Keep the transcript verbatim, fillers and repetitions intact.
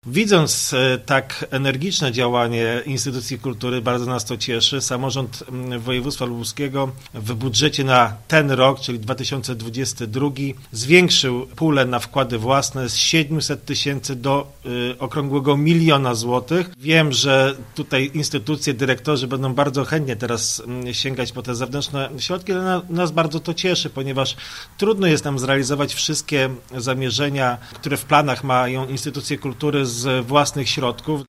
Widząc tak energiczne działanie instytucji kultury, bardzo nas to cieszy. Samorząd województwa lubuskiego w budżecie na ten rok, czyli dwa tysiące dwudziesty drugi, zwiększył pulę na wkłady własne z siedmiuset tysięcy do y, okrągłego miliona złotych. Wiem, że tutaj instytucje, dyrektorzy będą bardzo chętnie teraz y, sięgać po te zewnętrzne środki, ale na, nas bardzo to cieszy, ponieważ trudno jest nam zrealizować wszystkie zamierzenia, które w planach mają instytucje kultury z własnych środków.